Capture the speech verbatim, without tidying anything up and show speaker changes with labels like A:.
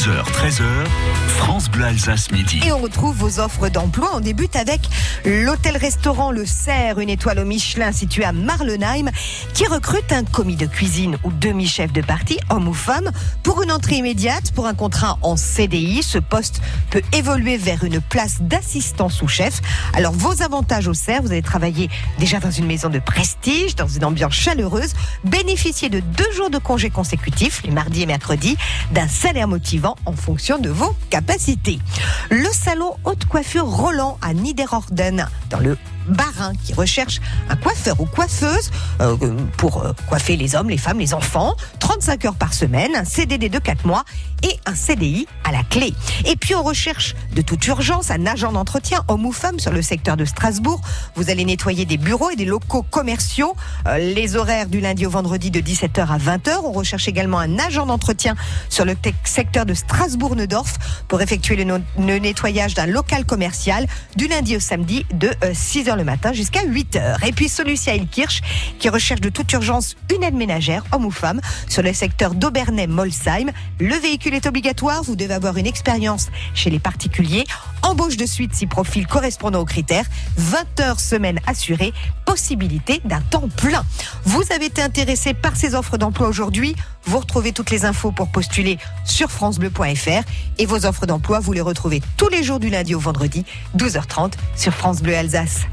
A: heures treize heures, France Bleu Alsace Midi.
B: Et on retrouve vos offres d'emploi. On débute avec l'hôtel-restaurant Le Cerf, une étoile au Michelin située à Marlenheim, qui recrute un commis de cuisine ou demi-chef de partie, homme ou femme, pour une entrée immédiate, pour un contrat en C D I. Ce poste peut évoluer vers une place d'assistant sous-chef. Alors, vos avantages au Cerf, vous allez travailler déjà dans une maison de prestige, dans une ambiance chaleureuse, bénéficier de deux jours de congés consécutifs, les mardis et mercredis, d'un salaire motivant en fonction de vos capacités. Le salon haute coiffure Roland à Niederorden, dans le Bas-Rhin, qui recherche un coiffeur ou coiffeuse euh, pour euh, coiffer les hommes, les femmes, les enfants, trente-cinq heures par semaine, un C D D de quatre mois et un C D I à la clé. Et puis on recherche de toute urgence un agent d'entretien, homme ou femme, sur le secteur de Strasbourg. Vous allez nettoyer des bureaux et des locaux commerciaux, euh, les horaires du lundi au vendredi de dix-sept heures à vingt heures. On recherche également un agent d'entretien sur le te- secteur de Strasbourg-Neudorf pour effectuer le, no- le nettoyage d'un local commercial du lundi au samedi de euh, six heures le matin jusqu'à huit heures. Et puis Solucia Ilkirch qui recherche de toute urgence une aide ménagère, homme ou femme, sur le secteur d'Aubernay-Molsheim. Le véhicule est obligatoire, vous devez avoir une expérience chez les particuliers. Embauche de suite si profil correspondant aux critères. vingt heures semaine assurée, possibilité d'un temps plein. Vous avez été intéressé par ces offres d'emploi aujourd'hui. Vous retrouvez toutes les infos pour postuler sur francebleu point fr et vos offres d'emploi, vous les retrouvez tous les jours du lundi au vendredi, douze heures trente sur France Bleu Alsace.